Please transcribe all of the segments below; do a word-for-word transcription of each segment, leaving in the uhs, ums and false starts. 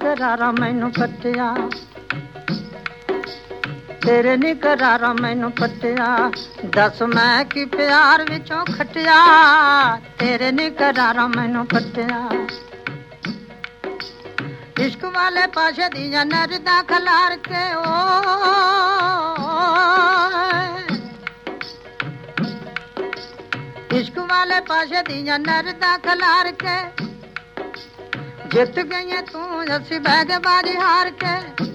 करारा मैनू पटिया तेरे नी करारा मैनू पटिया दस मैं की प्यार विचों खटिया तेरे नी करारा मैनू पटिया इश्क वाले पाशे दिया नरदा खलार के ओ इश्क वाले पाशे दिया नरदा खलार के जित गई तू असी बैग बाजी हार के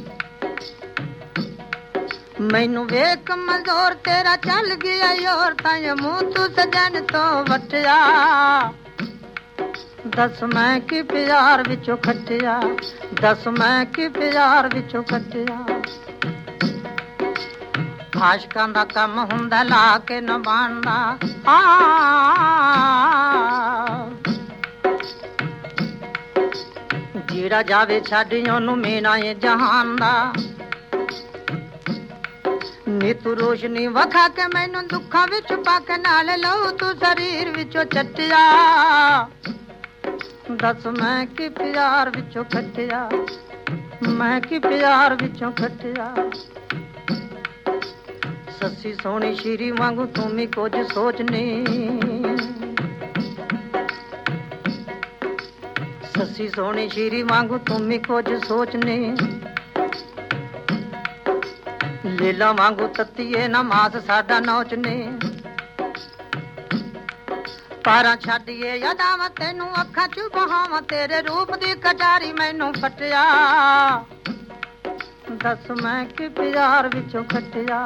मैनू वेख मजोर तेरा चल गया योर ताए मुंह तू सजन तो वटिया दस मैं की प्यार विचों खटिया दस मैं की प्यार विचों खटिया आशकां दा कम हुंदा ला के न बांदा आ जीड़ा जावे छड्ड ओनू मीना ए जहान दा नी तू रोशनी वखा के मैनू दुखां विच पक नाल लऊ तू शरीर विचों चटिया दस मैं की प्यार विचों खटिया मैं की प्यार विचों खटिया ससी सोहनी श्री वांगू तू भी कुछ सोचनी ससी सोहनी श्री वांगू तू भी कुछ सोचनी लीला वांगू तत्तीए ना मास साडा नौचने पारा छड्डिए यादां तेनू अखां च बहावां तेरे रूप दी कटारी मैनू फटिया दस मैं की प्यार विचों खटिया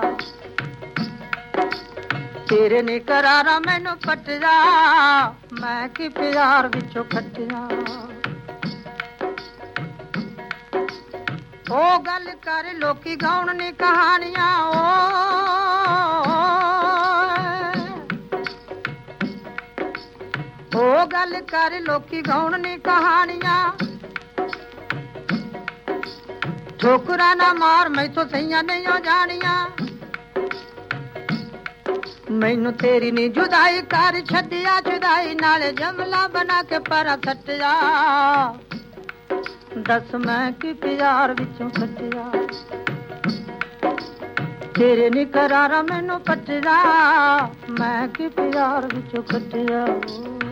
तेरे नी करारा मैनू पटिया मैं की प्यार विचों खटिया ओ गल कर लोकी गाउण नी कहानियां ओ ओ गल कर लोकी गाउण नी कहानियां ठोकरा ना मार मैं तो सैया नहीं हो जानियां मैनू तेरी नी जुदाई कर छड्डिया जुदाई नाले जमला बना के परा सटिया दस मैं की प्यार विचों खटिया तेरे नी करारा मैनू पटिया मैं की प्यार विचों खटिया